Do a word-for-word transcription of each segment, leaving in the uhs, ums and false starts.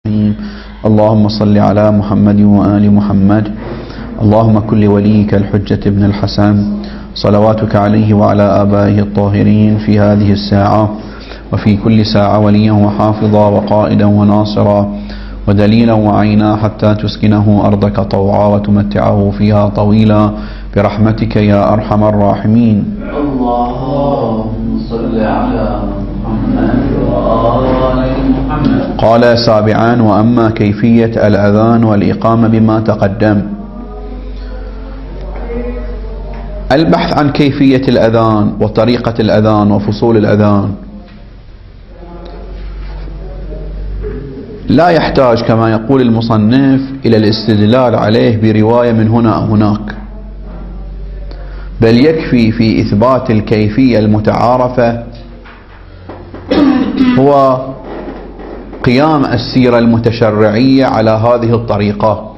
اللهم صل على محمد وآل محمد. اللهم كن وليك الحجة ابن الحسن صلواتك عليه وعلى آبائه الطاهرين في هذه الساعة وفي كل ساعة وليا وحافظا وقائدا وناصرا ودليلا وعينا حتى تسكنه أرضك طوعا وتمتعه فيها طويلا برحمتك يا أرحم الراحمين. اللهم صل على محمد وآل محمد. قال سابعا: وأما كيفية الأذان والإقامة بما تقدم. البحث عن كيفية الأذان وطريقة الأذان وفصول الأذان لا يحتاج كما يقول المصنف إلى الاستدلال عليه برواية من هنا أو هناك، بل يكفي في إثبات الكيفية المتعارفة هو قيام السيرة المتشرعية على هذه الطريقة،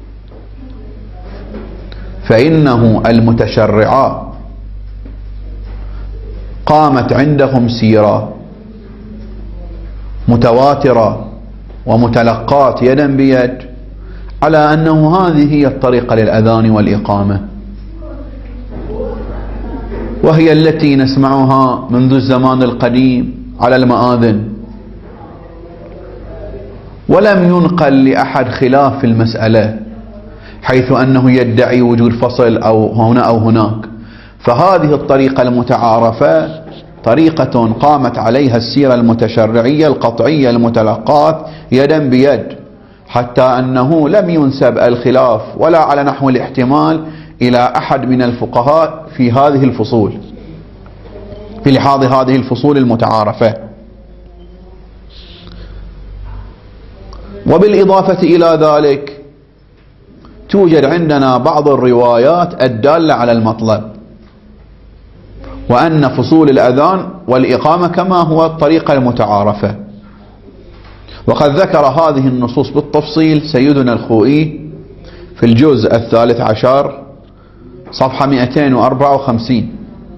فإنه المتشرعات قامت عندهم سيرة متواترة ومتلقات يدا بيد على أنه هذه هي الطريقة للأذان والإقامة، وهي التي نسمعها منذ الزمان القديم على المآذن، ولم ينقل لأحد خلاف في المسألة حيث أنه يدعي وجود فصل أو هنا أو هناك. فهذه الطريقة المتعارفة طريقة قامت عليها السيرة المتشرعية القطعية المتلقاة يدا بيد، حتى أنه لم ينسب الخلاف ولا على نحو الاحتمال إلى أحد من الفقهاء في هذه الفصول، في لحاظ هذه الفصول المتعارفة. وبالإضافة إلى ذلك توجد عندنا بعض الروايات الدالة على المطلب، وأن فصول الأذان والإقامة كما هو الطريقة المتعارفة. وقد ذكر هذه النصوص بالتفصيل سيدنا الخوئي في الجزء الثالث عشر صفحة مئتين وأربعة وخمسين،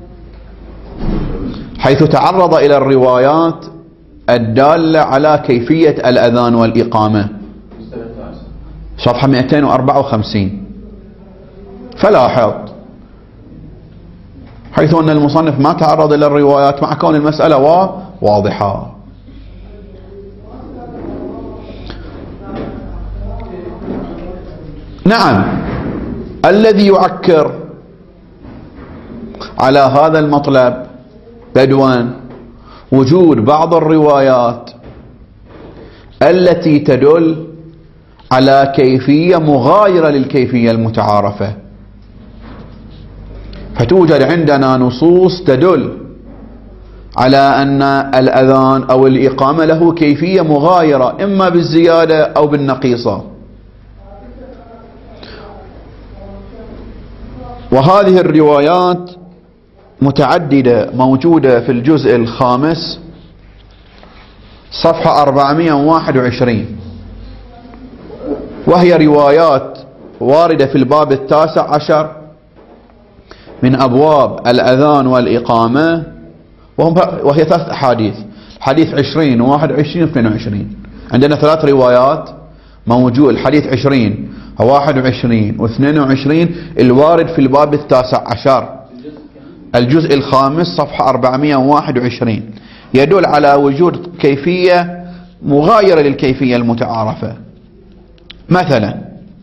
حيث تعرض إلى الروايات الدالة على كيفية الأذان والإقامة، صفحة مئتين وأربعة وخمسين. فلاحظ حيث أن المصنف ما تعرض إلى الروايات مع كون المسألة واضحة. نعم، الذي يعكر على هذا المطلب بدوا وجود بعض الروايات التي تدل على كيفية مغايرة للكيفية المتعارفة، فتوجد عندنا نصوص تدل على أن الأذان أو الإقامة له كيفية مغايرة إما بالزيادة أو بالنقيصة، وهذه الروايات متعددة موجودة في الجزء الخامس صفحة أربعمئة وواحد وعشرين، وهي روايات واردة في الباب التاسع عشر من أبواب الأذان والإقامة، وهي ثلاث أحاديث، حديث عشرين وواحد وعشرين واثنين وعشرين. عندنا ثلاث روايات موجود، الحديث عشرين وواحد وعشرين واثنين وعشرين الوارد في الباب التاسع عشر الجزء الخامس صفحة أربعمئة وواحد وعشرين، يدل على وجود كيفية مغايرة للكيفية المتعارفة. مثلا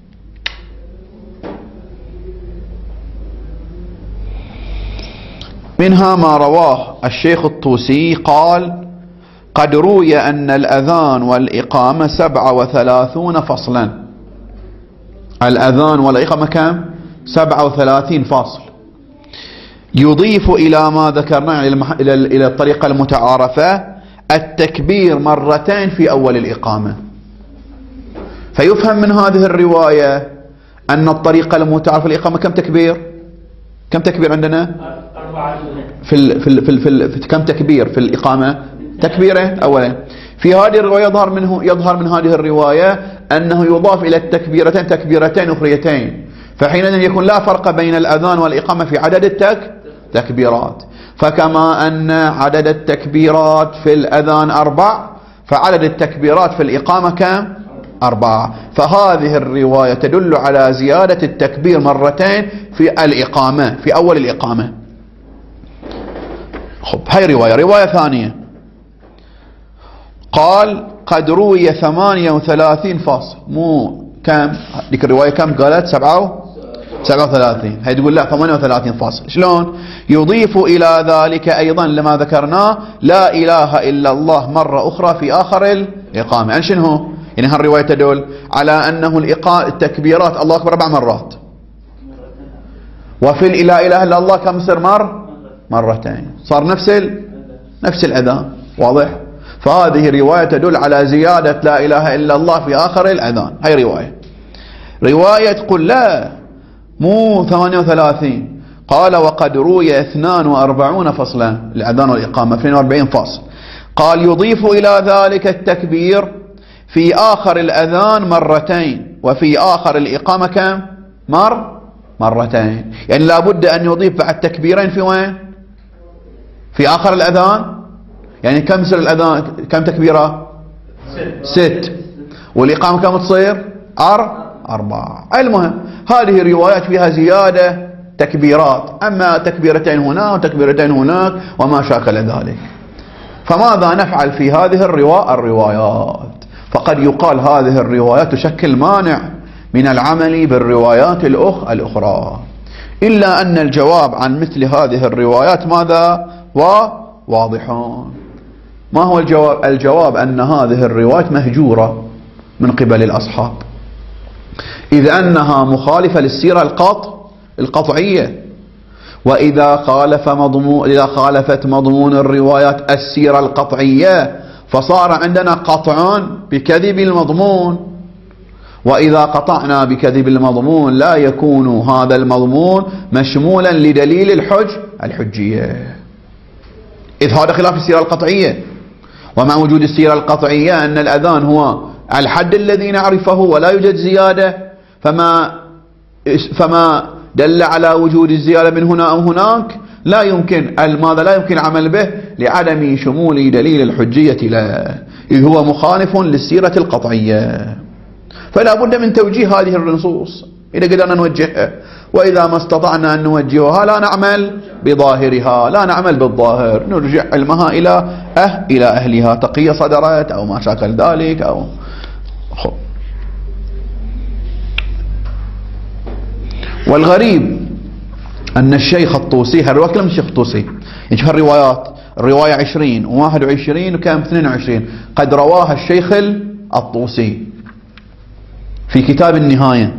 منها ما رواه الشيخ الطوسي قال: قد روي أن الأذان والإقامة سبعة وثلاثون فصلا. الأذان والإقامة كم؟ سبعة وثلاثين فصل، يضيف إلى ما ذكرنا إلى الطريقة المتعارفة التكبير مرتين في أول الإقامة. فيفهم من هذه الرواية أن الطريقة المتعارفة الإقامة كم تكبير؟ كم تكبير عندنا؟ في ال في ال في, ال في, ال في كم تكبير في الإقامة؟ تكبيرين أولا. في هذه الرواية يظهر منه يظهر من هذه الرواية أنه يضاف إلى التكبيرتين تكبيرتين أخريتين، فحينئذ يكون لا فرق بين الأذان والإقامة في عدد التكبيرات. فكما أن عدد التكبيرات في الأذان أربع، فعدد التكبيرات في الإقامة كم؟ أربعة. فهذه الرواية تدل على زيادة التكبير مرتين في الإقامة، في أول الإقامة. خب هاي رواية. رواية ثانية قال قد روي ثمانية وثلاثين فاصل، مو كم ذيك الرواية كم قالت؟ سبعة سبعة وثلاثين، هي تقول لا ثمانية وثلاثين فاصل. شلون؟ يضيف إلى ذلك أيضا لما ذكرناه لا إله إلا الله مرة أخرى في آخر الإقامة. يعني شنو؟ يعني هالرواية تدل على أنه الإقامة التكبيرات الله أكبر أربع مرات، وفي لا إله إلا الله كم يصير مر؟ مرتين، صار نفس ال... نفس الأذان. واضح؟ فهذه رواية تدل على زيادة لا إله إلا الله في آخر الأذان. هاي رواية. رواية تقول لا مو ثمانية وثلاثين، قال وقد روي اثنان وأربعون فصلا، الأذان والإقامة اثنين وأربعين فصل. قال يضيف إلى ذلك التكبير في آخر الأذان مرتين، وفي آخر الإقامة كم؟ مر مرتين. يعني لابد أن يضيف بعد تكبيرين في وين؟ في آخر الأذان. يعني كم يصير الأذان؟ كم تكبيرة؟ ست. ست. والإقامة كم تصير؟ أر أربعة. المهم هذه الروايات فيها زيادة تكبيرات، أما تكبيرتين هنا وتكبيرتين هناك وما شاكل ذلك. فماذا نفعل في هذه الروا... الروايات؟ فقد يقال هذه الروايات تشكل مانع من العمل بالروايات الأخ... الأخرى، إلا أن الجواب عن مثل هذه الروايات ماذا؟ وواضحون. ما هو الجواب؟ الجواب أن هذه الروايات مهجورة من قبل الأصحاب، إذ أنها مخالفة للسيرة القطع القطعية، وإذا خالف مضمون إذا خالفت مضمون الروايات السيرة القطعية فصار عندنا قطع بكذب المضمون، وإذا قطعنا بكذب المضمون لا يكون هذا المضمون مشمولا لدليل الحج الحجية، إذ هذا خلاف السيرة القطعية. ومع وجود السيرة القطعية أن الأذان هو الحد الذي نعرفه ولا يوجد زيادة، فما فما دل على وجود الزيادة من هنا أو هناك لا يمكن ماذا لا يمكن العمل به لعدم شمول دليل الحجية له، إذ هو مخالف للسيرة القطعية. فلا بد من توجيه هذه النصوص إذا قدرنا نوجهها، وإذا ما استطعنا أن نوجهها لا نعمل بظاهرها، لا نعمل بالظاهر، نرجع علمها إلى أه إلى أهلها، تقية صدرت أو ما شاكل ذلك أو خب. والغريب أن الشيخ الطوسي، هالرواية كلام الشيخ الطوسي، يعني هالروايات الرواية عشرين وواحد وعشرين وكام اثنين وعشرين قد رواها الشيخ الطوسي في كتاب النهاية،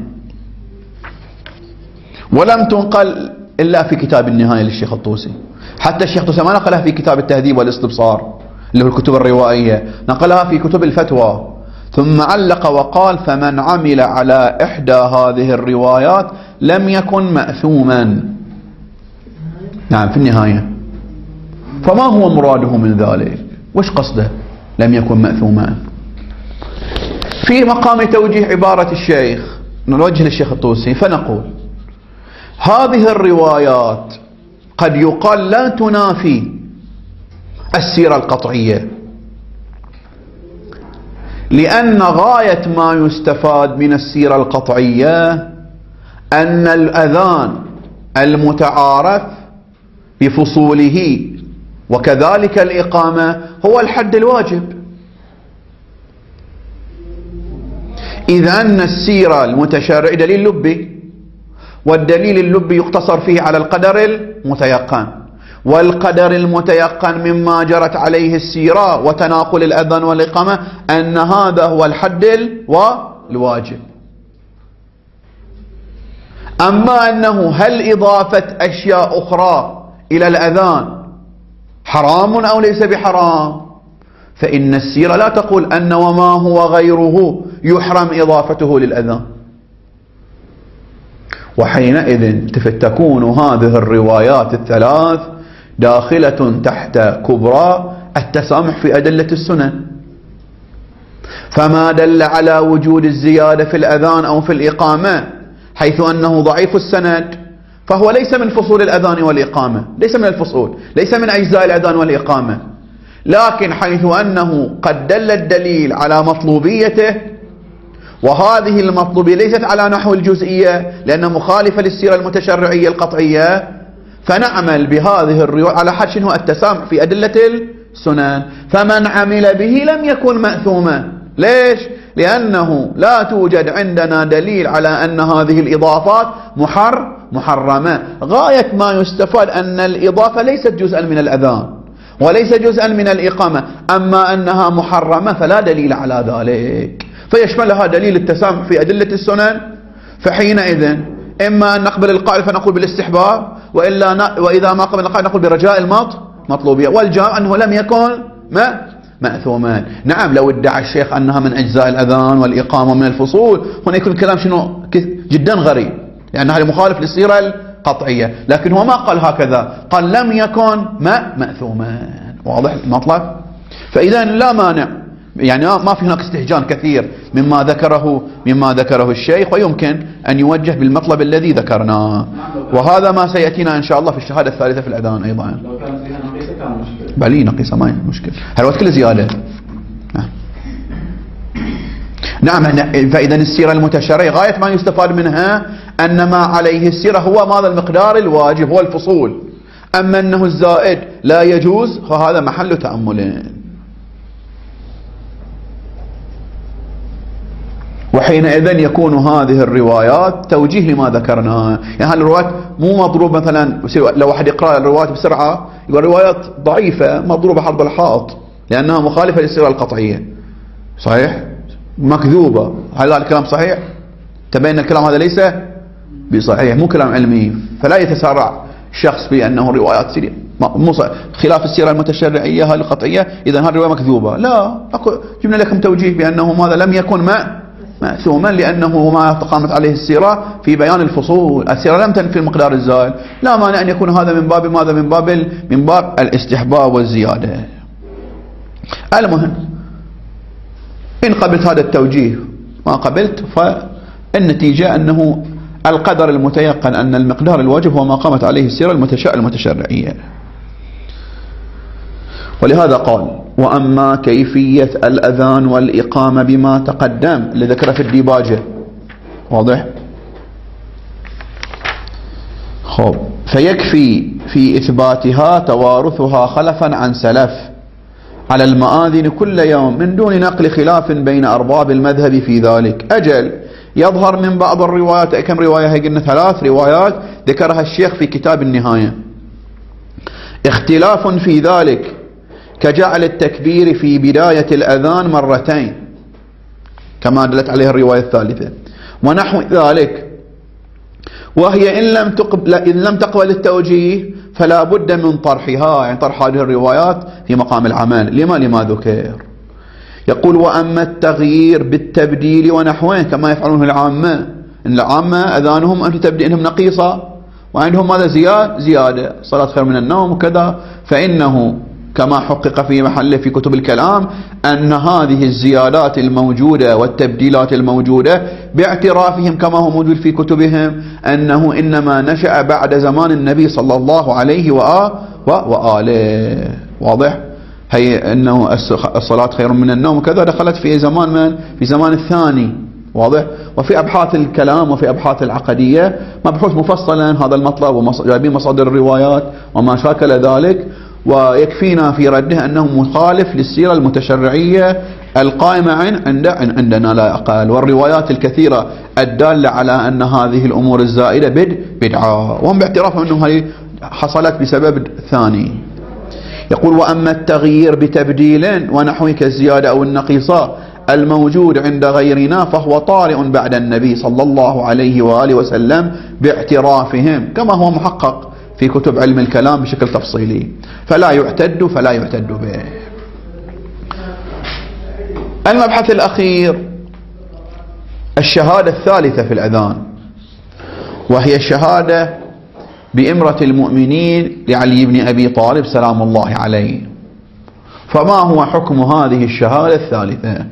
ولم تنقل إلا في كتاب النهاية للشيخ الطوسي. حتى الشيخ الطوسي ما نقلها في كتاب التهذيب والاستبصار اللي هو الكتب الروائية، نقلها في كتب الفتوى، ثم علق وقال فمن عمل على إحدى هذه الروايات لم يكن مأثوما. نعم في النهاية. فما هو مراده من ذلك؟ وش قصده لم يكن مأثوما؟ في مقام توجيه عبارة الشيخ نوجه للشيخ الطوسي فنقول هذه الروايات قد يقال لا تنافي السيرة القطعية، لأن غاية ما يستفاد من السيرة القطعية أن الأذان المتعارف بفصوله وكذلك الإقامة هو الحد الواجب، إذ أن السيرة المتشرعة دليل لبي، والدليل اللبي يقتصر فيه على القدر المتيقن، والقدر المتيقن مما جرت عليه السيرة وتناقل الأذان والإقامة أن هذا هو الحد الواجب. أما أنه هل إضافة أشياء أخرى إلى الأذان حرام أو ليس بحرام، فإن السيرة لا تقول أن وما هو غيره يحرم إضافته للأذان، وحينئذ تكون هذه الروايات الثلاث داخلة تحت كبرى التسامح في أدلة السنن. فما دل على وجود الزيادة في الأذان أو في الإقامة حيث أنه ضعيف السند فهو ليس من فصول الأذان والإقامة، ليس من الفصول، ليس من أجزاء الأذان والإقامة، لكن حيث أنه قد دل الدليل على مطلوبيته، وهذه المطلوبية ليست على نحو الجزئية لأنها مخالفة للسيرة المتشرعية القطعية، فنعمل بهذه الرواية على حد شنو التسامح في أدلة السنن. فمن عمل به لم يكن مأثوما. ليش؟ لأنه لا توجد عندنا دليل على أن هذه الإضافات محر محرمة. غاية ما يستفاد أن الإضافة ليست جزءا من الأذان وليس جزءا من الإقامة، أما أنها محرمة فلا دليل على ذلك، فيشملها دليل التسامح في أدلة السنن. فحينئذ إما أن نقبل القائل فنقول بالاستحباب، وإلا ن... وإذا ما قبل القائل نقول برجاء المط مطلوبية. والجواب أنه لم يكن ما مأثوما. نعم لو ادعى الشيخ أنها من أجزاء الأذان والإقامة من الفصول، هنا يكون الكلام شنو جدا غريب، لأن هذا مخالف للسيرة القطعية، لكن هو ما قال هكذا، قال لم يكن ما مأثوما. واضح المطلب؟ فإذا لا مانع، يعني ما في هناك استهجان كثير مما ذكره مما ذكره الشيخ، ويمكن أن يوجه بالمطلب الذي ذكرناه، وهذا ما سيأتينا إن شاء الله في الشهادة الثالثة في الأذان أيضا. لو كان فيها نقيصة كان مشكلة. بلي نقيصة ما مشكلة، هل كل زيادة. نعم. فإذا السيرة المتشرعية غاية ما يستفاد منها أن ما عليه السيرة هو ماذا المقدار الواجب، هو الفصول. أما أنه الزائد لا يجوز فهذا محل تأمل. وحينئذ يكون هذه الروايات توجيه لما ذكرناه. يعني هذه الروايات مو مضروب، مثلا لو واحد يقرأ الروايات بسرعة يقول روايات ضعيفة مضروبة حرب الحائط لأنها مخالفة للسيرة القطعية. صحيح؟ مكذوبة. هل هذا الكلام صحيح؟ تبين الكلام هذا ليس بصحيح، مو كلام علمي، فلا يتسارع الشخص في أنه روايات سيرة خلاف السيرة المتشرعية هذه القطعية إذا هذه الرواية مكذوبة. لا، جبنا لكم توجيه بأنه هذا لم يكن ما مأثوما، لأنه ما تقامت عليه السيرة في بيان الفصول. السيرة لم تنفي المقدار الزائد، لا مانع أن يكون هذا من باب ماذا من باب من باب الاستحباب والزيادة. المهم إن قبلت هذا التوجيه ما قبلت، فالنتيجة أنه القدر المتيقن أن المقدار الواجب هو ما قامت عليه السيرة المتشرعية. ولهذا قال: وأما كيفية الأذان والإقامة بما تقدم اللي ذكره في الديباجة. واضح؟ خب، فيكفي في إثباتها توارثها خلفا عن سلف على المآذن كل يوم من دون نقل خلاف بين أرباب المذهب في ذلك. أجل يظهر من بعض الروايات، كم رواية هي؟ قلنا ثلاث روايات ذكرها الشيخ في كتاب النهاية، اختلاف في ذلك كجعل التكبير في بداية الأذان مرتين كما دلت عليه الرواية الثالثة ونحو ذلك، وهي إن لم تقبل إن لم تقبل التوجيه فلا بد من طرحها، يعني طرح هذه الروايات في مقام العمل. لما لما ذكر؟ يقول: وأما التغيير بالتبديل ونحوه كما يفعلونه العامة، إن العامة أذانهم أن تبدئهم نقيصة وعندهم ماذا زيادة زيادة صلاة خير من النوم وكذا، فإنه كما حقق في محله في كتب الكلام أن هذه الزيادات الموجودة والتبديلات الموجودة باعترافهم كما هو موجود في كتبهم أنه إنما نشأ بعد زمان النبي صلى الله عليه وآله. واضح؟ هي أنه الصلاة خير من النوم وكذا دخلت في زمان من في زمان الثاني. واضح؟ وفي أبحاث الكلام وفي أبحاث العقدية مبحوث مفصلا هذا المطلب وجايبين مصادر الروايات وما شاكل ذلك، ويكفينا في رده أنه مخالف للسيرة المتشرعية القائمة عند عندنا لا أقل، والروايات الكثيرة الدالة على أن هذه الأمور الزائدة بد بدعة، وهم باعترافهم أنه هذه حصلت بسبب ثاني. يقول: وأما التغيير بتبديل ونحوه كالزيادة أو النقيصة الموجود عند غيرنا فهو طارئ بعد النبي صلى الله عليه وآله وسلم باعترافهم كما هو محقق في كتب علم الكلام بشكل تفصيلي، فلا يعتد فلا يعتد به. المبحث الأخير الشهادة الثالثة في الأذان، وهي الشهادة بإمرة المؤمنين لعلي بن أبي طالب سلام الله عليه. فما هو حكم هذه الشهادة الثالثة؟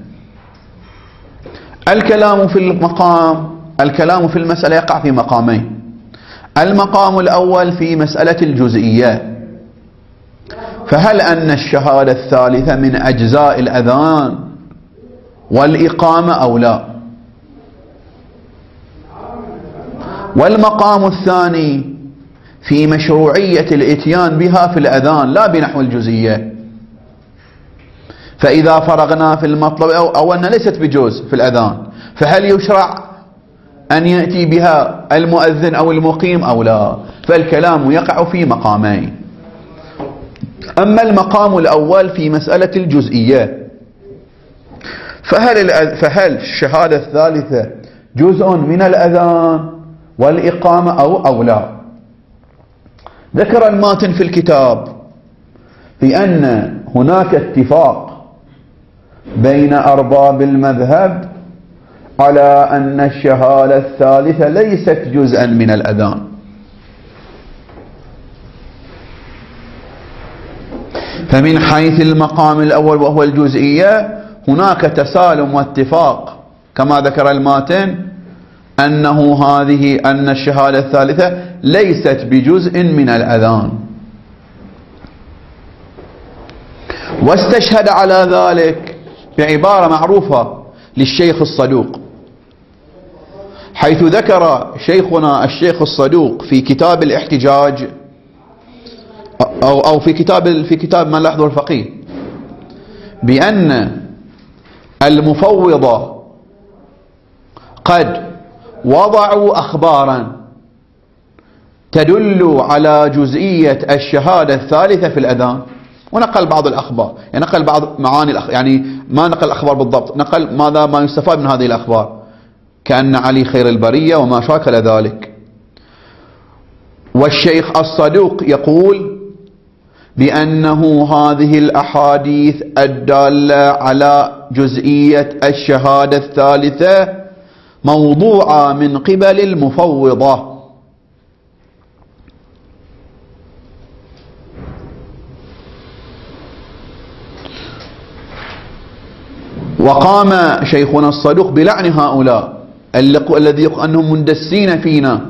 الكلام في المقام الكلام في المسألة يقع في مقامين. المقام الأول في مسألة الجزئية، فهل أن الشهادة الثالثة من أجزاء الأذان والإقامة أو لا؟ والمقام الثاني في مشروعية الإتيان بها في الأذان لا بنحو الجزئية. فإذا فرغنا في المطلب أو, أو أن ليست بجزء في الأذان، فهل يشرع أن يأتي بها المؤذن أو المقيم أو لا؟ فالكلام يقع في مقامين. أما المقام الأول في مسألة الجزئية، فهل, فهل الشهادة الثالثة جزء من الأذان والإقامة أو, أو لا؟ ذكر الماتن في الكتاب بأن هناك اتفاق بين أرباب المذهب على أن الشهادة الثالثة ليست جزءا من الأذان. فمن حيث المقام الأول وهو الجزئية هناك تسالم واتفاق كما ذكر الماتن أنه هذه أن الشهادة الثالثة ليست بجزء من الأذان. واستشهد على ذلك بعبارة معروفة للشيخ الصدوق، حيث ذكر شيخنا الشيخ الصدوق في كتاب الاحتجاج أو أو في كتاب في كتاب من لا يحضر الفقيه بأن المفوضة قد وضعوا أخبارا تدل على جزئية الشهادة الثالثة في الأذان، ونقل بعض الأخبار، يعني نقل بعض معاني الأخ... يعني ما نقل الأخبار بالضبط، نقل ماذا ما يستفاد من هذه الأخبار، كأن علي خير البرية وما شاكل ذلك. والشيخ الصدوق يقول بأنه هذه الأحاديث الدالة على جزئية الشهادة الثالثة موضوعة من قبل المفوضة. وقام شيخنا الصدوق بلعن هؤلاء الذي يقول أنهم مندسين فينا.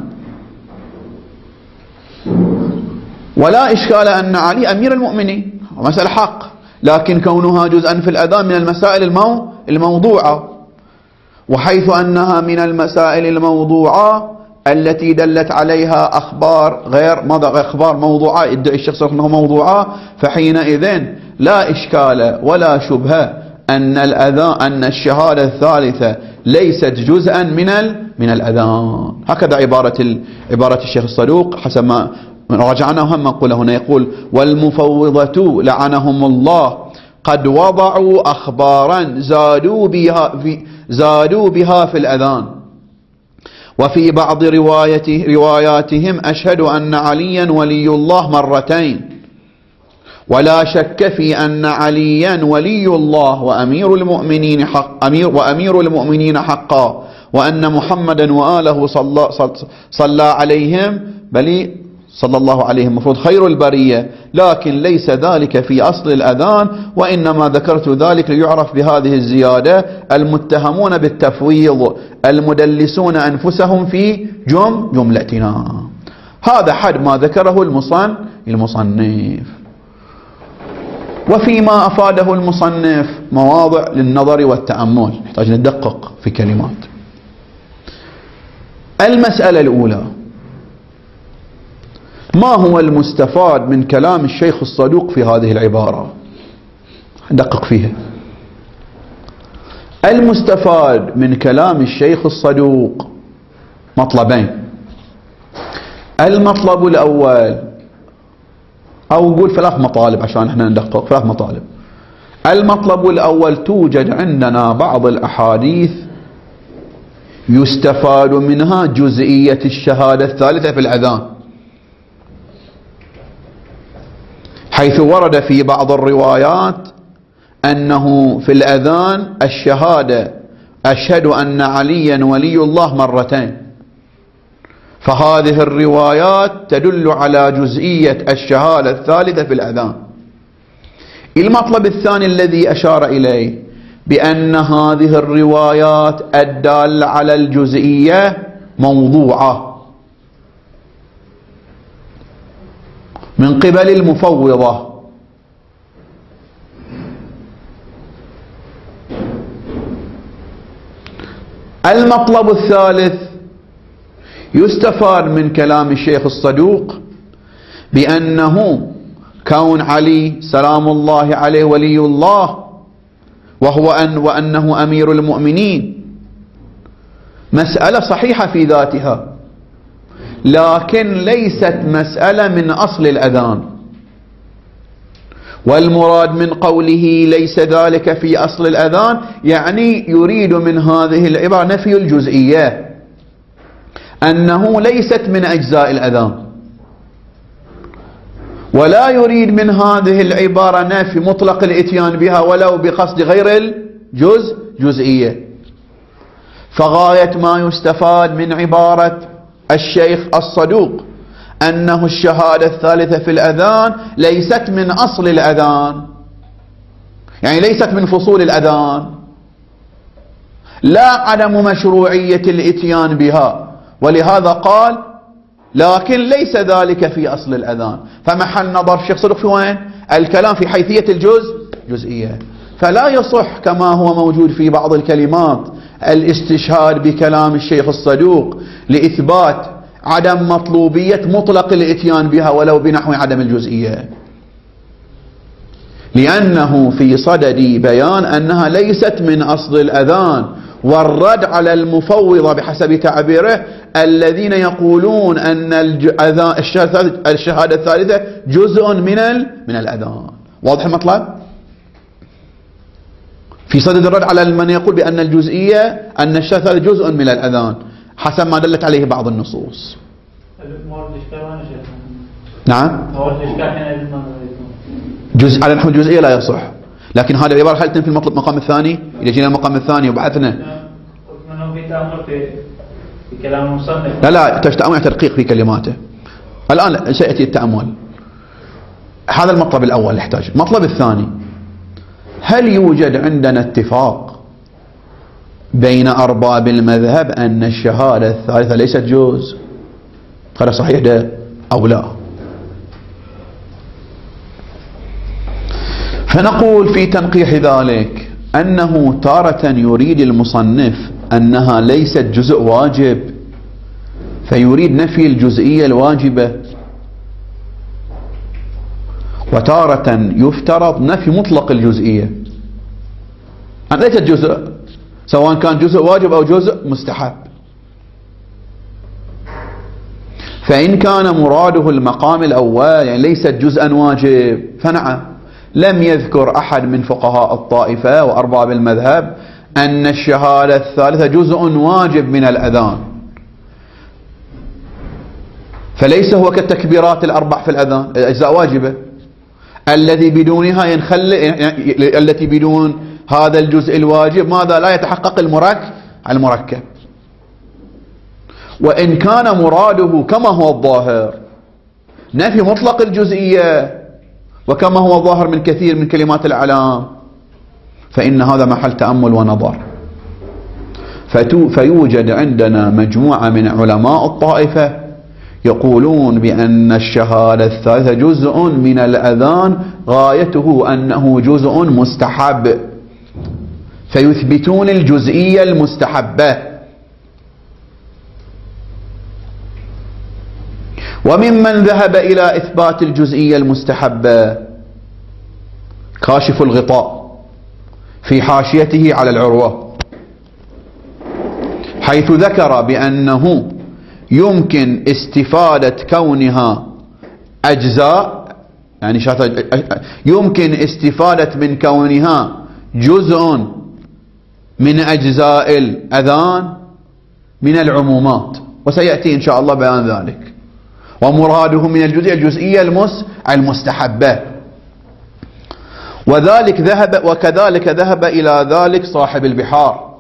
ولا إشكال أن علي أمير المؤمنين، مسألة حق، لكن كونها جزءا في الأذان من المسائل المو... الموضوعة، وحيث أنها من المسائل الموضوعة التي دلت عليها أخبار غير ماذا أخبار موضوعة يدعي الشخص أنه موضوعة، فحينئذ لا إشكال ولا شبهة أن الأذان أن الشهادة الثالثة ليست جزءا من ال... من الأذان. هكذا عبارة ال... عبارة الشيخ الصدوق حسب ما راجعنا وهم نقول هنا، يقول والمفوضة لعنهم الله قد وضعوا أخبارا زادوا بها في زادوا بها في الأذان، وفي بعض روايته رواياتهم أشهد أن عليا ولي الله مرتين، ولا شك في أن عليا ولي الله وأمير المؤمنين حق أمير وأمير المؤمنين حقا، وأن محمدا وآله صلى, صلى عليهم بل صلى الله عليهم مفروض خير البرية، لكن ليس ذلك في أصل الأذان، وإنما ذكرت ذلك ليعرف بهذه الزيادة المتهمون بالتفويض المدلسون أنفسهم في جم جملتنا. هذا حد ما ذكره المصن المصنف. وفيما أفاده المصنف مواضع للنظر والتأمل، نحتاج ندقق في كلمات. المسألة الأولى: ما هو المستفاد من كلام الشيخ الصدوق في هذه العبارة؟ ندقق فيها. المستفاد من كلام الشيخ الصدوق مطلبين. المطلب الأول، أو نقول ثلاث مطالب عشان احنا ندقق، ثلاث مطالب. المطلب الأول: توجد عندنا بعض الأحاديث يستفاد منها جزئية الشهادة الثالثة في الأذان، حيث ورد في بعض الروايات أنه في الأذان الشهادة أشهد أن عليا ولي الله مرتين، فهذه الروايات تدل على جزئية الشهادة الثالثة في الأذان. المطلب الثاني الذي أشار إليه بأن هذه الروايات الدالة على الجزئية موضوعة من قبل المفوضة، المطلب الثالث يستفاد من كلام الشيخ الصدوق بأنه كون علي سلام الله عليه ولي الله وهو أن وأنه أمير المؤمنين مسألة صحيحة في ذاتها، لكن ليست مسألة من أصل الأذان، والمراد من قوله ليس ذلك في أصل الأذان يعني يريد من هذه العبارة نفي الجزئية، أنه ليست من أجزاء الأذان، ولا يريد من هذه العبارة نفي مطلق الإتيان بها ولو بقصد غير الجزء جزئية. فغاية ما يستفاد من عبارة الشيخ الصدوق أنه الشهادة الثالثة في الأذان ليست من أصل الأذان، يعني ليست من فصول الأذان، لا عدم مشروعية الإتيان بها، ولهذا قال لكن ليس ذلك في أصل الأذان. فمحل نظر الشيخ صدوق في وين؟ الكلام في حيثية الجزء جزئية. فلا يصح كما هو موجود في بعض الكلمات الاستشهاد بكلام الشيخ الصدوق لإثبات عدم مطلوبية مطلق الإتيان بها ولو بنحو عدم الجزئية، لأنه في صدد بيان أنها ليست من أصل الأذان، والرد على المفوضة بحسب تعبيره الذين يقولون أن الشهادة الثالثة جزء من من الأذان. واضح المطلب؟ في صدد الرد على من يقول بأن الجزئية أن الشهادة جزء من الأذان حسب ما دلت عليه بعض النصوص. نعم جزء على نحو الجزئية لا يصح، لكن هذا العبارة هل تنفي المطلب المقام الثاني؟ إذا جينا المقام الثاني وبحثنا في تأمل في في كلام المصنف. لا لا تأمل تدقيق في كلماته. الآن سيأتي التأمل. هذا المطلب الأول يحتاج. المطلب الثاني، هل يوجد عندنا اتفاق بين أرباب المذهب أن الشهادة الثالثة ليست جزء؟ هذا صحيح ده أو لا؟ فنقول في تنقيح ذلك أنه تارة يريد المصنف أنها ليست جزء واجب فيريد نفي الجزئية الواجبة، وتارة يفترض نفي مطلق الجزئية أن ليست جزء، سواء كان جزء واجب أو جزء مستحب. فإن كان مراده المقام الأول يعني ليست جزءا واجب فنعم، لم يذكر أحد من فقهاء الطائفة وأرباب المذهب أن الشهادة الثالثة جزء واجب من الأذان، فليس هو كالتكبيرات الأربع في الأذان أجزاء واجبة الذي بدونها ينخل التي بدون هذا الجزء الواجب ماذا لا يتحقق المركب المركب. وإن كان مراده كما هو الظاهر نفي مطلق الجزئية وكما هو الظاهر من كثير من كلمات الأعلام فإن هذا محل تأمل ونظر. فيوجد عندنا مجموعة من علماء الطائفة يقولون بأن الشهادة الثالثة جزء من الأذان غايته أنه جزء مستحب، فيثبتون الجزئية المستحبة. وممن ذهب إلى إثبات الجزئية المستحبة كاشف الغطاء في حاشيته على العروة، حيث ذكر بأنه يمكن استفادة كونها أجزاء، يعني يمكن استفادة من كونها جزء من أجزاء الأذان من العمومات، وسيأتي إن شاء الله بيان ذلك. ومراده من الجزئية الجزئية المس المستحبة، وذلك ذهب وكذلك ذهب إلى ذلك صاحب البحار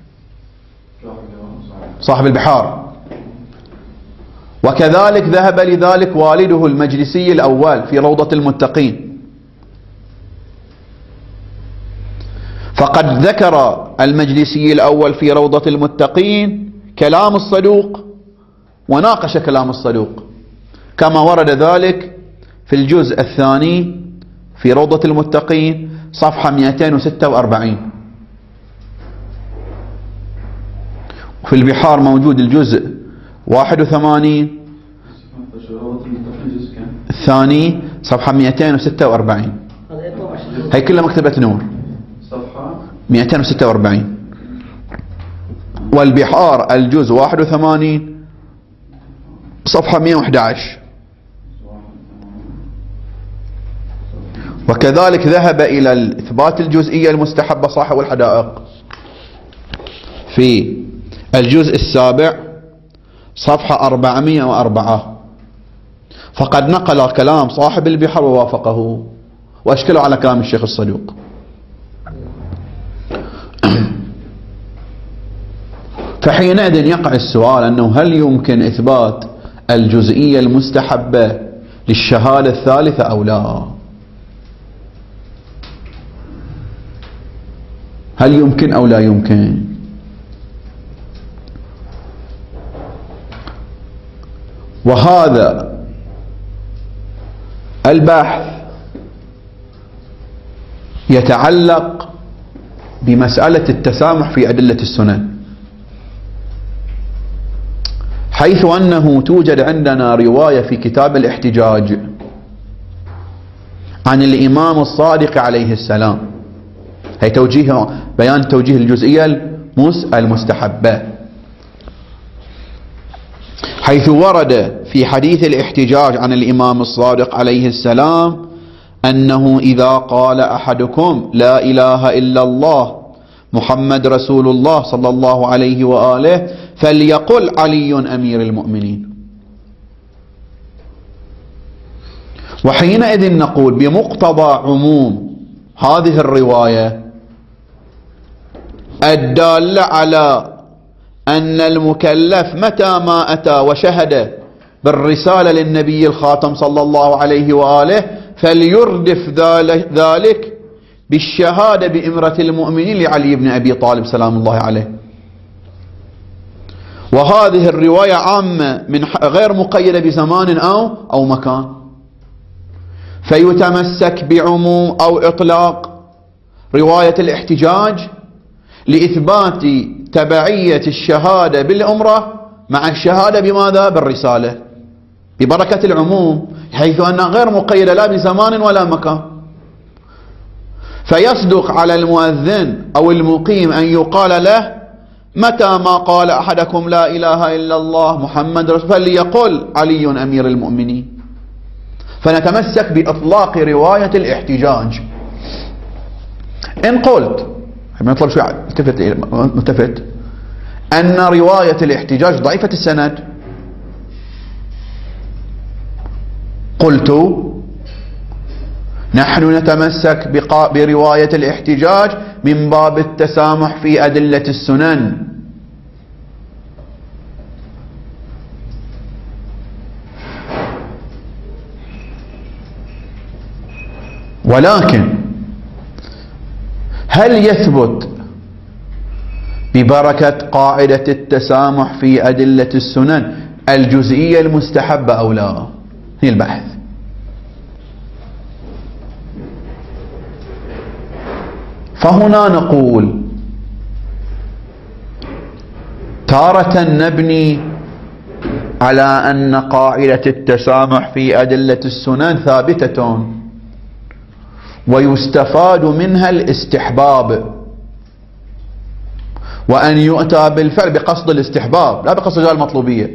صاحب البحار وكذلك ذهب لذلك والده المجلسي الأول في روضة المتقين. فقد ذكر المجلسي الأول في روضة المتقين كلام الصدوق وناقش كلام الصدوق كما ورد ذلك في الجزء الثاني في روضة المتقين صفحة مئتين وستة وأربعين. في البحار موجود الجزء واحد وثمانين، الثاني صفحة مئتين وستة وأربعين، هي كلها مكتبة نور صفحة مئتين وستة وأربعين. والبحار الجزء واحد وثمانين صفحة مئة وأحد عشر. وكذلك ذهب إلى إثبات الجزئية المستحبة صاحب الحدائق في الجزء السابع صفحة أربعمئة وأربعة، فقد نقل كلام صاحب البحر ووافقه وأشكله على كلام الشيخ الصدوق. فحينئذ يقع السؤال أنه هل يمكن إثبات الجزئية المستحبة للشهادة الثالثة أو لا؟ هل يمكن أو لا يمكن؟ وهذا البحث يتعلق بمسألة التسامح في أدلة السنن، حيث أنه توجد عندنا رواية في كتاب الاحتجاج عن الإمام الصادق عليه السلام، هي توجيه بيان توجيه الجزئية المستحبة، حيث ورد في حديث الاحتجاج عن الإمام الصادق عليه السلام أنه إذا قال أحدكم لا إله إلا الله محمد رسول الله صلى الله عليه وآله فليقل علي أمير المؤمنين. وحينئذ نقول بمقتضى عموم هذه الرواية الدالة على أن المكلف متى ما أتى وشهد بالرسالة للنبي الخاتم صلى الله عليه وآله فليردف ذلك بالشهادة بإمرة المؤمنين لعلي بن أبي طالب سلام الله عليه. وهذه الرواية عامة من غير مقيدة بزمان أو أو مكان، فيتمسك بعموم أو إطلاق رواية الاحتجاج لإثبات تبعية الشهادة بالأمرة مع الشهادة بماذا؟ بالرسالة، ببركة العموم، حيث أنها غير مقيدة لا بزمان ولا مكان. فيصدق على المؤذن أو المقيم أن يقال له متى ما قال أحدكم لا إله إلا الله محمد رسول فليقل علي أمير المؤمنين. فنتمسك بإطلاق رواية الاحتجاج. إن قلت نطلب شوي التفت التفت أن رواية الاحتجاج ضعيفة السند، قلت نحن نتمسك برواية الاحتجاج من باب التسامح في أدلة السنن، ولكن هل يثبت ببركة قاعدة التسامح في أدلة السنن الجزئية المستحبة أو لا؟ هي البحث. فهنا نقول تارة نبني على أن قاعدة التسامح في أدلة السنن ثابتة ويستفاد منها الاستحباب، وأن يؤتى بالفعل بقصد الاستحباب لا بقصد المطلوبية.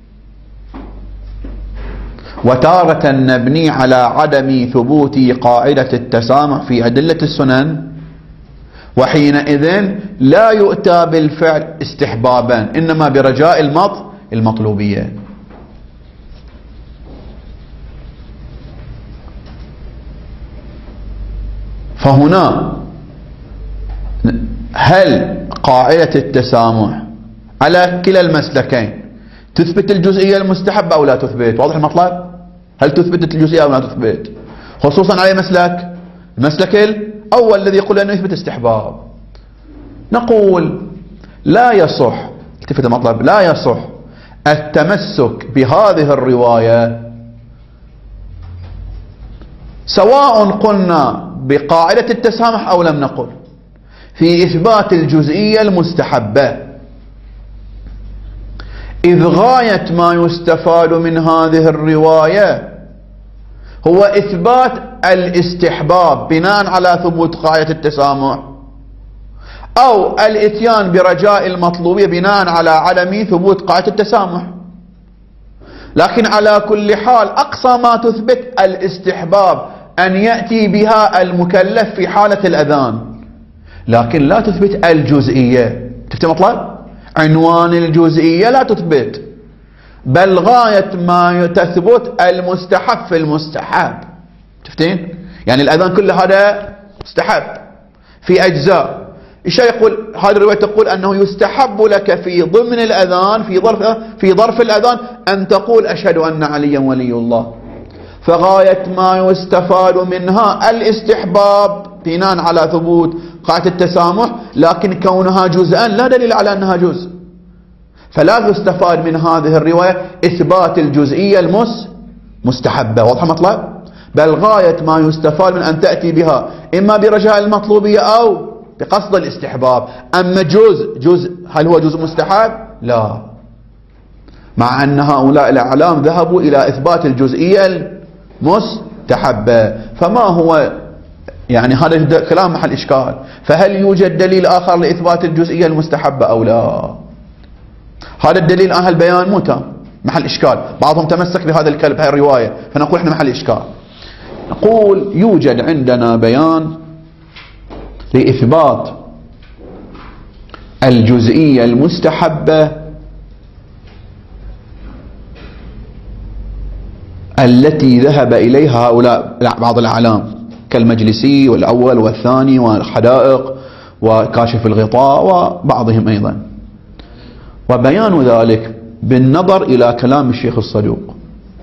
وتارة نبني على عدم ثبوت قاعدة التسامح في أدلة السنن، وحينئذ لا يؤتى بالفعل استحبابا إنما برجاء المط المطلوبية. فهنا هل قاعدة التسامح على كلا المسلكين تثبت الجزئية المستحبة أو لا تثبت؟ واضح المطلب؟ هل تثبت الجزئية أو لا تثبت؟ خصوصا على مسلك المسلك الأول الذي يقول أنه يثبت استحباب. نقول لا يصح، التفت المطلب، لا يصح التمسك بهذه الرواية سواء قلنا بقاعدة التسامح أو لم نقل في إثبات الجزئية المستحبة، إذ غاية ما يستفاد من هذه الرواية هو إثبات الاستحباب بناء على ثبوت قاعدة التسامح، أو الإتيان برجاء المطلوبية بناء على عدم ثبوت قاعدة التسامح. لكن على كل حال أقصى ما تثبت الاستحباب أن يأتي بها المكلف في حالة الأذان، لكن لا تثبت الجزئية. تفتح مطلب؟ عنوان الجزئية لا تثبت، بل غاية ما تثبت المستحب في المستحب. تفتين؟ يعني الأذان كله هذا مستحب في أجزاء. الشيء يقول هذه الرواية تقول أنه يستحب لك في ضمن الأذان في ظرف في ظرف الأذان أن تقول أشهد أن عليا ولي الله. فغاية ما يستفاد منها الاستحباب بناء على ثبوت قاعدة التسامح، لكن كونها جزءا لا دليل على أنها جزء، فلا يستفاد من هذه الرواية إثبات الجزئية المس مستحبة. واضح مطلب؟ بل غاية ما يستفاد من أن تأتي بها إما برجاء المطلوبية أو بقصد الاستحباب. أما جزء جزء هل هو جزء مستحب؟ لا، مع أن هؤلاء الأعلام ذهبوا إلى إثبات الجزئية المستحبة. فما هو يعني هذا كلام محل إشكال. فهل يوجد دليل آخر لإثبات الجزئية المستحبة أو لا؟ هذا الدليل أهل البيان مو تام، محل إشكال. بعضهم تمسك بهذا الكلام بهذه الرواية، فنقول إحنا محل إشكال. نقول يوجد عندنا بيان لإثبات الجزئية المستحبة التي ذهب إليها هؤلاء بعض الأعلام كالمجلسي والأول والثاني والحدائق وكاشف الغطاء وبعضهم أيضا. وبيان ذلك بالنظر إلى كلام الشيخ الصدوق.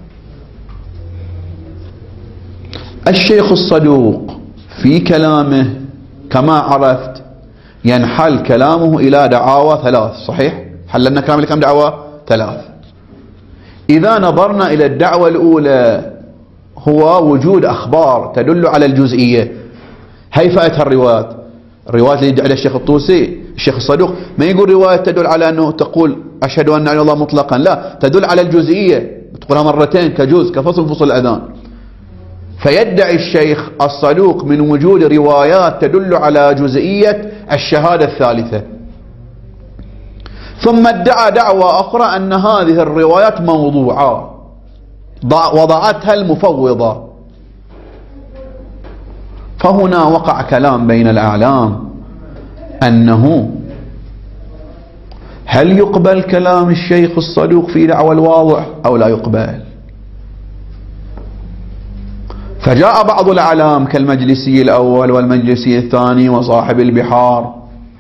الشيخ الصدوق في كلامه كما عرفت ينحل كلامه إلى دعاوى ثلاث. صحيح؟ حللنا كلام كم دعوى؟ ثلاث. إذا نظرنا إلى الدعوة الأولى هو وجود أخبار تدل على الجزئية. هيفأتها الروايات الروايات اللي يدعي الشيخ الطوسي الشيخ الصدوق ما يقول رواية تدل على أنه تقول أشهد أن لا إله إلا الله مطلقا، لا، تدل على الجزئية، تقولها مرتين كجزء كفصل فصل الأذان. فيدعي الشيخ الصدوق من وجود روايات تدل على جزئية الشهادة الثالثة، ثم ادعى دعوة أخرى أن هذه الروايات موضوعة وضعتها المفوضة. فهنا وقع كلام بين الأعلام أنه هل يقبل كلام الشيخ الصدوق في دعوى الواضح أو لا يقبل. فجاء بعض الأعلام كالمجلسي الأول والمجلسي الثاني وصاحب البحار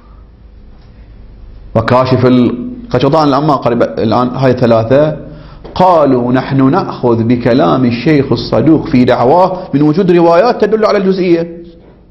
وكاشف القشطان الأما قريب الآن هاي ثلاثة، قالوا نحن نأخذ بكلام الشيخ الصدوق في دعواه من وجود روايات تدل على الجزئية،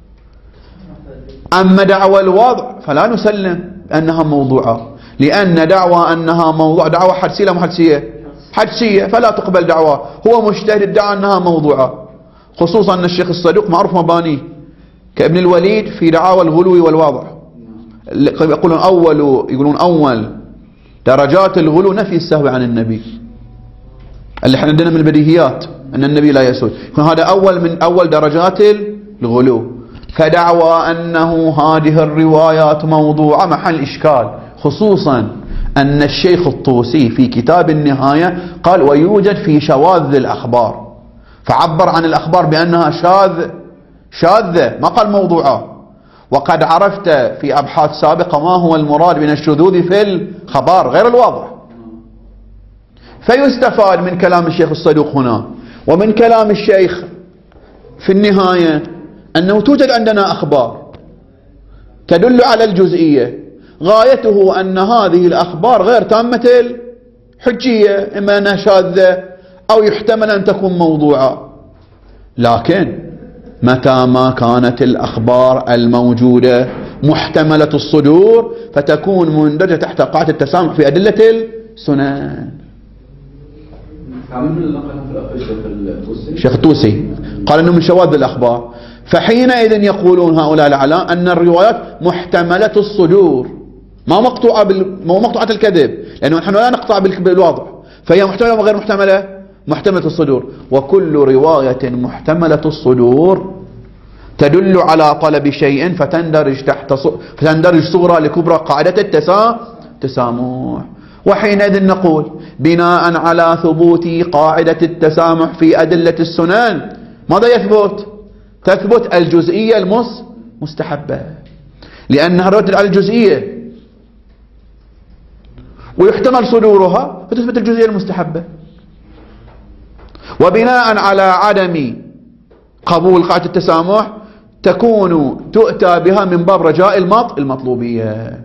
أما دعوى الوضع فلا نسلم أنها موضوعة، لأن دعوى أنها موضوع دعوى حدسية لا محدسية حدسية، فلا تقبل دعوى. هو مجتهد ادعى أنها موضوعة، خصوصا أن الشيخ الصدوق معروف مبانيه كابن الوليد في دعاوى الغلو والوضع. يقولون أول يقولون أول درجات الغلو نفي السهو عن النبي، اللي احنا عندنا من البديهيات أن النبي لا يسود، يكون هذا أول من أول درجات الغلو. فدعوى أنه هذه الروايات موضوعة محل إشكال، خصوصا أن الشيخ الطوسي في كتاب النهاية قال ويوجد في شواذ الأخبار، فعبر عن الأخبار بأنها شاذ شاذة، ما قال موضوعة. وقد عرفت في أبحاث سابقة ما هو المراد من الشذوذ في الخبر غير الواضح. فيستفاد من كلام الشيخ الصدوق هنا ومن كلام الشيخ في النهاية أنه توجد عندنا أخبار تدل على الجزئية، غايته أن هذه الأخبار غير تامة الحجية، إما أنها شاذة أو يحتمل أن تكون موضوعة. لكن متى ما كانت الأخبار الموجودة محتملة الصدور فتكون مندرجة تحت قاعدة التسامح في أدلة السنن. الشيخ الطوسي قال أنه من شواذ الأخبار، فحينئذ يقولون هؤلاء الأعلام أن الروايات محتملة الصدور، ما مقطوعة بال... ما مقطوعة الكذب، لأنه نحن لا نقطع بالواضح، فهي محتملة وغير محتملة، محتملة الصدور. وكل رواية محتملة الصدور تدل على طلب شيء فتندرج تحت فتندرج صغرى لكبرى قاعدة التسامح. وحينئذ نقول بناء على ثبوت قاعدة التسامح في أدلة السنن ماذا يثبت؟ تثبت الجزئية المستحبة، لأنها رد على الجزئية ويحتمل صدورها فتثبت الجزئية المستحبة. وبناء على عدم قبول قاعدة التسامح تكون تؤتى بها من باب رجاء المطلوبية.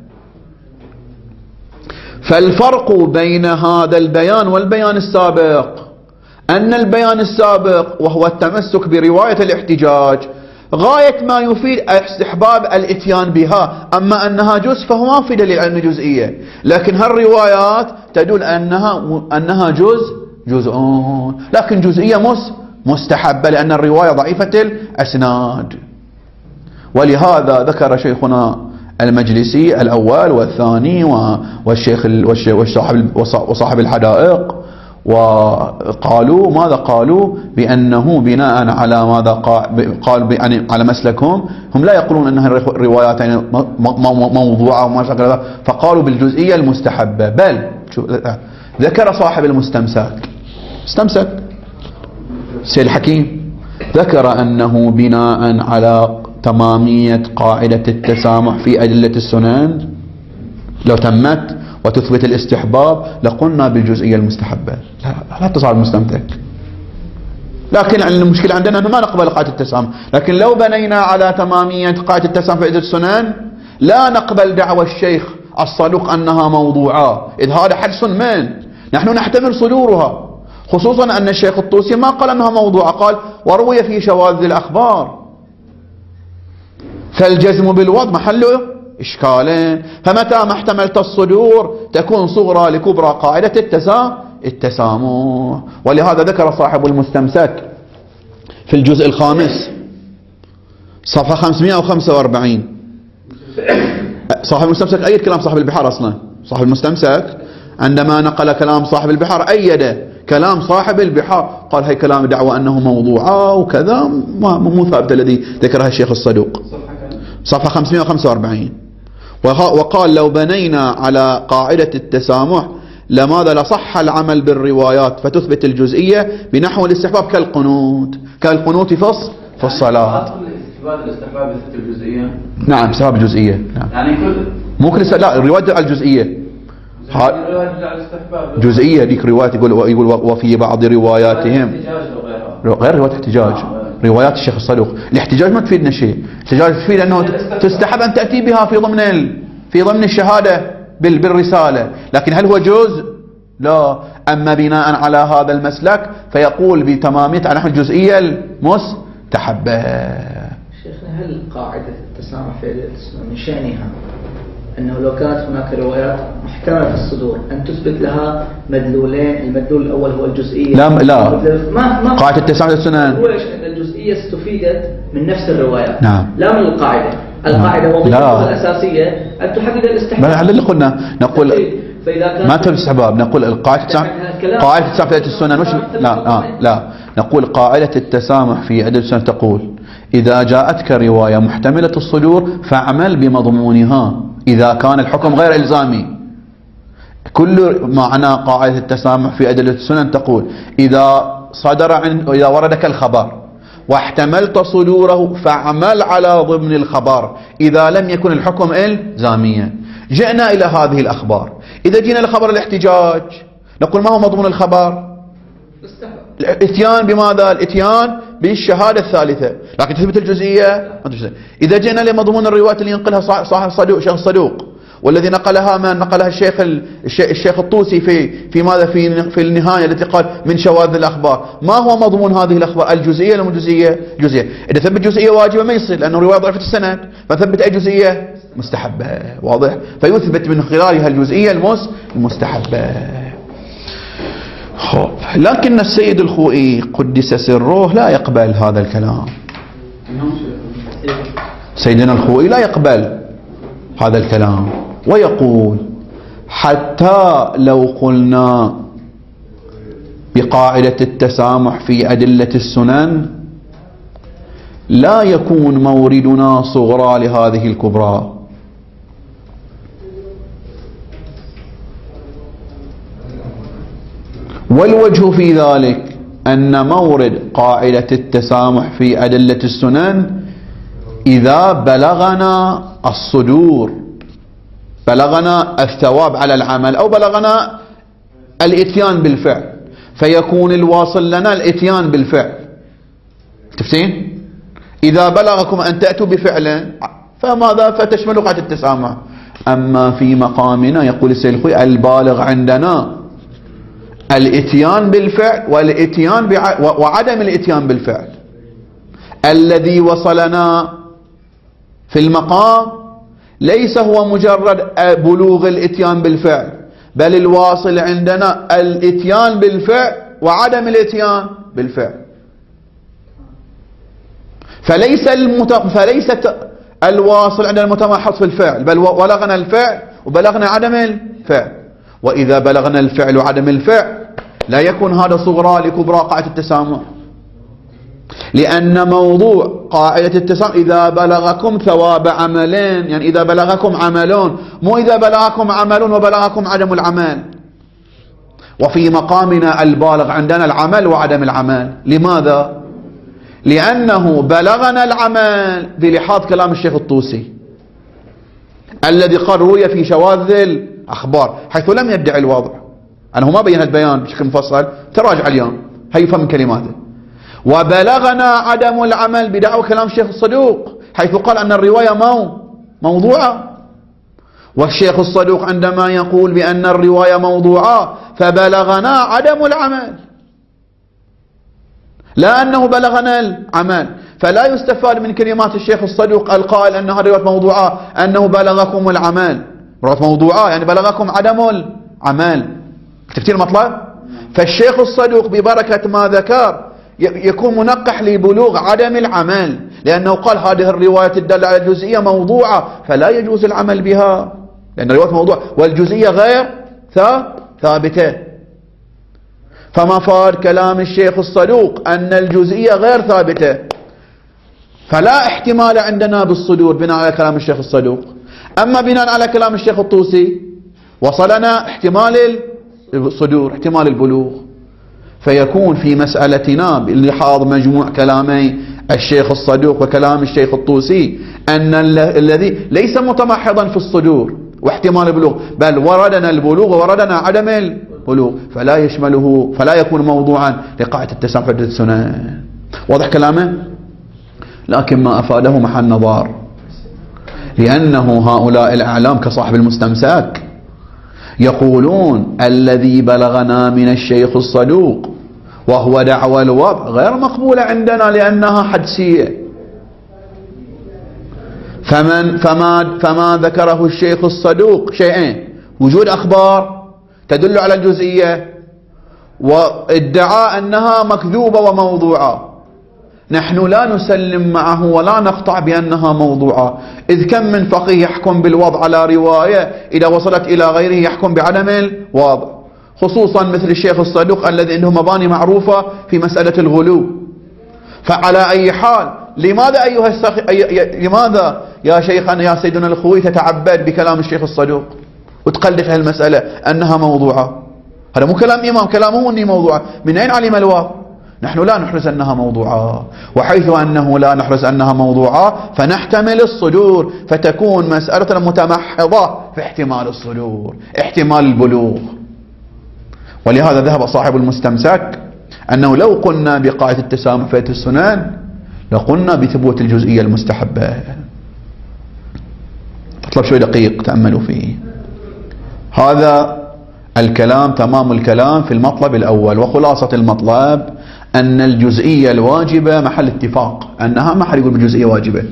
فالفرق بين هذا البيان والبيان السابق أن البيان السابق وهو التمسك برواية الاحتجاج غاية ما يفيد استحباب الاتيان بها، أما أنها جزء فهو ما في دليل على جزئية، لكن هالروايات تدل أنها أنها جزء جزءون، لكن جزئية مس مستحبة لأن الرواية ضعيفة الأسناد. ولهذا ذكر شيخنا المجلسي الأول والثاني والشيخ وصاحب الحدائق، وقالوا ماذا قالوا؟ بأنه بناء على ماذا قال يعني على مسلكهم، هم لا يقولون أنها الروايات يعني موضوعة وما شابه، فقالوا بالجزئية المستحبة. بل ذكر صاحب المستمسك استمسك سيد الحكيم ذكر أنه بناء على تمامية قاعدة التسامح في أدلة السنن لو تمت وتثبت الاستحباب لقلنا بالجزئية المستحبة، لا, لا تصار المستمسك. لكن المشكلة عندنا أنه ما نقبل قاعدة التسامح، لكن لو بنينا على تمامية قاعدة التسامح في أدلة السنن لا نقبل دعوى الشيخ الصدوق أنها موضوعة، إذ هذا حدث من نحن نحتمل صدورها، خصوصا أن الشيخ الطوسي ما قال أنها موضوعة، قال وروي في شواذ الأخبار، فالجزم بالوضع محله إشكالين. فمتى ما احتملت الصدور تكون صغرى لكبرى قاعدة التسامح. ولهذا ذكر صاحب المستمسك في الجزء الخامس صفحة خمسمائة وخمسة وأربعين، صاحب المستمسك أيد كلام صاحب البحار. أصلا صاحب المستمسك عندما نقل كلام صاحب البحار أيد كلام صاحب البحار، قال هي كلام دعوة أنه موضوعة وكذا مو ثابت الذي ذكرها الشيخ الصدوق، صفحة خمسمائة وخمسة وأربعين. وقال لو بنينا على قاعدة التسامح لماذا لصح العمل بالروايات فتثبت الجزئية بنحو الاستحباب كالقنوت كالقنوت في في الصلاة. الاستحباب يثبت الجزئية. نعم استحباب الجزئية. نعم. يعني كل مو كل لا الرواية على الجزئية. جزئية ديك رواية يقول يقول وفي بعض رواياتهم غير رواية احتجاج. روايات الشيخ الصدوق الاحتجاج ما تفيدنا شيء، الاحتجاج تفيد أنه تستحب أن تأتي بها في ضمن ال... في ضمن الشهادة بال... بالرسالة، لكن هل هو جزء؟ لا. أما بناء على هذا المسلك فيقول بتمامية نحو الجزئية المستحبة. شيخنا هل قاعدة التسامح في من شأنها أنه لو كانت هناك روايات محتملة في الصدور أن تثبت لها مدلولين، المدلول الأول هو الجزئية. لا لا ما ما قاعدة التسامح في السنن هو الجزئية استفيدت من نفس الروايات. نعم. لا من القاعدة. القاعدة وظيفتها الأساسية أن تحدد الاستحباب. ما اللي قلنا نقول ما تثبت الاستحباب، نقول القاعدة قاعدة التسامح في السنن مش لا آه لا نقول قاعدة التسامح في أدلة السنن تقول إذا جاءتك رواية محتملة الصدور فاعمل بمضمونها إذا كان الحكم غير إلزامي. كل معنى قاعدة التسامح في أدلة السنن تقول إذا صدر عن إذا وردك الخبر واحتملت صدوره فاعمل على ضمن الخبر إذا لم يكن الحكم إلزاميا. جئنا إلى هذه الأخبار، إذا جينا لخبر الاحتجاج نقول ما هو مضمون الخبر؟ الاتيان بماذا؟ الاتيان بالشهادة الثالثة، لكن تثبت الجزئية. إذا جئنا لمضمون الروايات اللي ينقلها صاحب الصدوق شيخ الصدوق والذي نقلها من نقلها الشيخ الشيخ الطوسي في في ماذا في في النهاية التي قال من شواذ الأخبار، ما هو مضمون هذه الأخبار؟ الجزئية ولا الجزئية؟ جزئية. إذا ثبت جزئية واجبة ما يصير لأنه رواية ضعيفة السند، فثبت أي جزئية؟ مستحبة. واضح؟ فيثبت من خلالها الجزئية المس المستحبة. خب لكن السيد الخوئي قدس سره لا يقبل هذا الكلام. سيدنا الخوئي لا يقبل هذا الكلام ويقول حتى لو قلنا بقاعدة التسامح في أدلة السنن لا يكون موردنا صغرى لهذه الكبرى. والوجه في ذلك أن مورد قاعدة التسامح في أدلة السنن إذا بلغنا الصدور، بلغنا الثواب على العمل أو بلغنا الإتيان بالفعل، فيكون الواصل لنا الإتيان بالفعل. تفتين؟ إذا بلغكم أن تأتوا بفعل فماذا؟ فتشمل قاعدة التسامح. أما في مقامنا يقول السيد الخوي البالغ عندنا الإتيان بالفعل والإتيان بع... وعدم الإتيان بالفعل. الذي وصلنا في المقام ليس هو مجرد بلوغ الإتيان بالفعل، بل الواصل عندنا الإتيان بالفعل وعدم الإتيان بالفعل. فليس المت... فليست الواصل عندنا المتمحض في الفعل، بل بلغنا الفعل وبلغنا عدم الفعل. وإذا بلغنا الفعل وعدم الفعل لا يكون هذا صغرى لكبرى قاعدة التسامح، لأن موضوع قاعدة التسامح إذا بلغكم ثواب عملين، يعني إذا بلغكم عملون، مو إذا بلغكم عملون وبلغكم عدم العمل. وفي مقامنا البالغ عندنا العمل وعدم العمل. لماذا؟ لأنه بلغنا العمل بلحاظ كلام الشيخ الطوسي الذي قال روي في شواذ الأخبار، حيث لم يدعي الوضع. أنه ما بين البيان بشكل مفصل، تراجع اليوم هيفهم من كلماته. وبلغنا عدم العمل بدعوى كلام الشيخ الصدوق، حيث قال أن الرواية مو موضوعة. والشيخ الصدوق عندما يقول بأن الرواية موضوعة فبلغنا عدم العمل، لا أنه بلغنا العمل. فلا يستفاد من كلمات الشيخ الصدوق القائل أنها رواية موضوعة أنه بلغكم العمل. رواية موضوعة يعني بلغكم عدم العمل. تفسير مطلب. فالشيخ الصدوق ببركة ما ذكر يكون منقح لبلوغ عدم العمل، لأنه قال هذه الرواية الدالة على الجزئية موضوعة فلا يجوز العمل بها، لأن الرواية موضوع والجزئية غير ثابتة. فمفاد كلام الشيخ الصدوق أن الجزئية غير ثابتة، فلا احتمال عندنا بالصدور بناء على كلام الشيخ الصدوق. أما بناء على كلام الشيخ الطوسي وصلنا احتمال الصدور، احتمال البلوغ. فيكون في مسألتنا بلحاظ مجموع كلامي الشيخ الصدوق وكلام الشيخ الطوسي أن الذي ليس متمحضا في الصدور واحتمال البلوغ، بل وردنا البلوغ ووردنا عدم البلوغ، فلا يشمله، فلا يكون موضوعا لقاعدة التسامح في السنن. واضح كلامه؟ لكن ما أفاده محل نظر، لأنه هؤلاء الأعلام كصاحب المستمسك يقولون الذي بلغنا من الشيخ الصدوق وهو دعوى الوضع غير مقبولة عندنا لأنها حدسية. فمن فما فما ذكره الشيخ الصدوق شيئين: وجود أخبار تدل على الجزئية، وادعاء أنها مكذوبة وموضوعة. نحن لا نسلم معه ولا نقطع بأنها موضوعة، إذ كم من فقيه يحكم بالوضع على رواية إذا وصلت إلى غيره يحكم بعدم الوضع، خصوصا مثل الشيخ الصدوق الذي عنده مباني معروفة في مسألة الغلو. فعلى أي حال لماذا أيها السخ... أي... لماذا يا شيخنا يا سيدنا الخوي تتعبد بكلام الشيخ الصدوق وتقلد في المسألة أنها موضوعة؟ هذا مو كلام إمام، كلامه أني موضوعة. من أين علم الواقع؟ نحن لا نحرز أنها موضوعة، وحيث أنه لا نحرز أنها موضوعة فنحتمل الصدور، فتكون مسألة متمحضة في احتمال الصدور، احتمال البلوغ. ولهذا ذهب صاحب المستمسك أنه لو قلنا بقاعدة التسامح في السنن لقلنا بثبوت الجزئية المستحبة. تطلب شوي دقيق تأملوا فيه. هذا الكلام تمام الكلام في المطلب الأول، وخلاصة المطلب أن الجزئية الواجبة محل اتفاق، أنها ما حد يقول بالجزئية واجبة.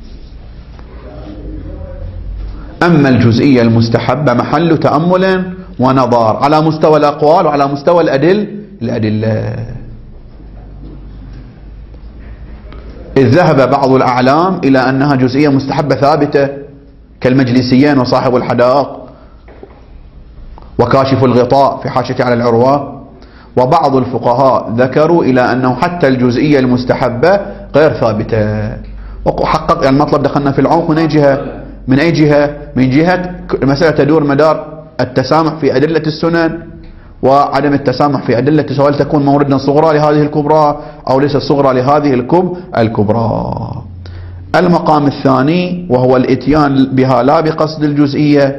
أما الجزئية المستحبة محل تأمل ونظار على مستوى الأقوال وعلى مستوى الأدل الأدلة. إذ ذهب بعض الأعلام إلى أنها جزئية مستحبة ثابتة كالمجلسيين وصاحب الحدائق وكاشف الغطاء في حاشية على العروة. وبعض الفقهاء ذكروا إلى أنه حتى الجزئية المستحبة غير ثابتة. وحقق المطلب دخلنا في العمق من أي جهة؟ من أي جهة؟ من جهة المسألة تدور مدار التسامح في أدلة السنن وعدم التسامح في أدلة، سواء تكون موردا صغرى لهذه الكبرى أو ليست صغرى لهذه الكب الكبرى. المقام الثاني وهو الاتيان بها لا بقصد الجزئية،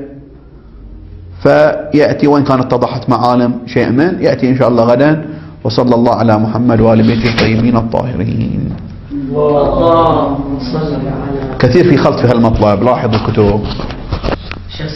فيأتي وإن كانت اتضحت معالم شيء من يأتي إن شاء الله غدا. وصلى الله على محمد وآل بيته الطيبين الطاهرين. اللهم صل على كثير في خلط في هالمطلب، لاحظوا الكتب.